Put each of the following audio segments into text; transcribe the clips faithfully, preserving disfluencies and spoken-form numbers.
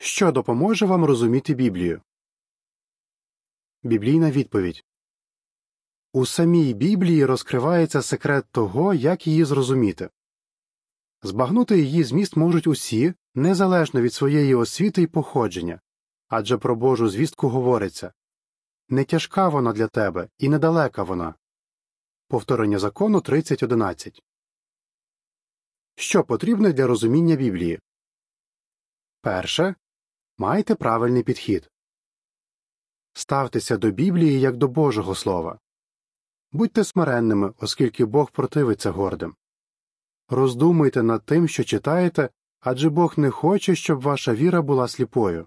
Що допоможе вам розуміти Біблію? Біблійна відповідь. У самій Біблії розкривається секрет того, як її зрозуміти. Збагнути її зміст можуть усі, незалежно від своєї освіти і походження, адже про Божу звістку говориться: «Не тяжка вона для тебе, і недалека вона». Повторення закону тридцять одинадцять. Що потрібно для розуміння Біблії? Перше. Майте правильний підхід. Ставтеся до Біблії як до Божого Слова. Будьте смиренними, оскільки Бог противиться гордим. Роздумуйте над тим, що читаєте, адже Бог не хоче, щоб ваша віра була сліпою.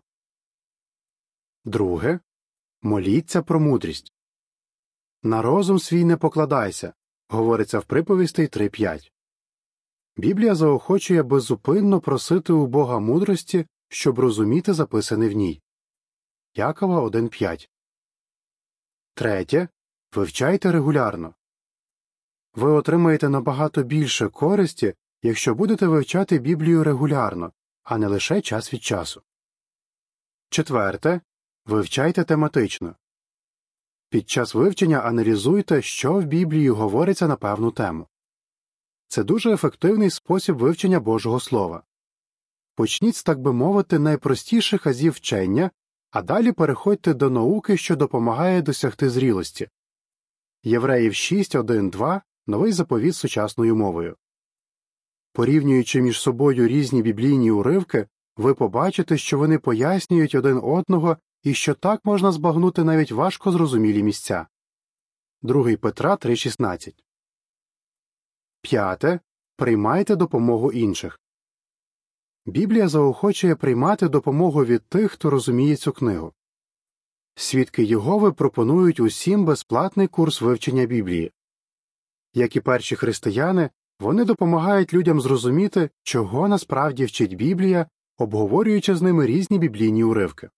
Друге. Моліться про мудрість. На розум свій не покладайся, говориться в приповістей три п'ять. Біблія заохочує беззупинно просити у Бога мудрості, щоб розуміти записане в ній. Якова один п'ять. Третє. Вивчайте регулярно. Ви отримаєте набагато більше користі, якщо будете вивчати Біблію регулярно, а не лише час від часу. Четверте. Вивчайте тематично. Під час вивчення аналізуйте, що в Біблії говориться на певну тему. Це дуже ефективний спосіб вивчення Божого Слова. Почніть з, так би мовити, найпростіших азів вчення, а далі переходьте до науки, що допомагає досягти зрілості. Євреїв шість один два, Новий заповіт сучасною мовою. Порівнюючи між собою різні біблійні уривки, ви побачите, що вони пояснюють один одного і що так можна збагнути навіть важко зрозумілі місця. Другий Петра три шістнадцять. П'яте. Приймайте допомогу інших. Біблія заохочує приймати допомогу від тих, хто розуміє цю книгу. Свідки Єгови пропонують усім безплатний курс вивчення Біблії. Як і перші християни, вони допомагають людям зрозуміти, чого насправді вчить Біблія, обговорюючи з ними різні біблійні уривки.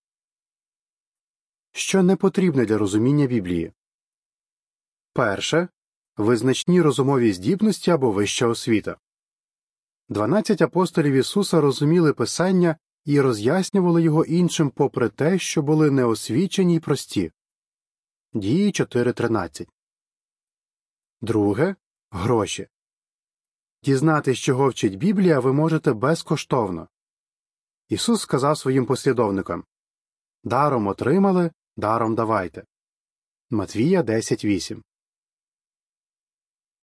Що не потрібне для розуміння Біблії? Перше. Визначні розумові здібності або вища освіта. Дванадцять апостолів Ісуса розуміли Писання і роз'яснювали його іншим попри те, що були неосвічені й прості. Дії чотири тринадцять. Друге. Гроші. Дізнатись, чого вчить Біблія, ви можете безкоштовно. Ісус сказав своїм послідовникам: «Даром отримали, даром давайте». Матвія десять вісім.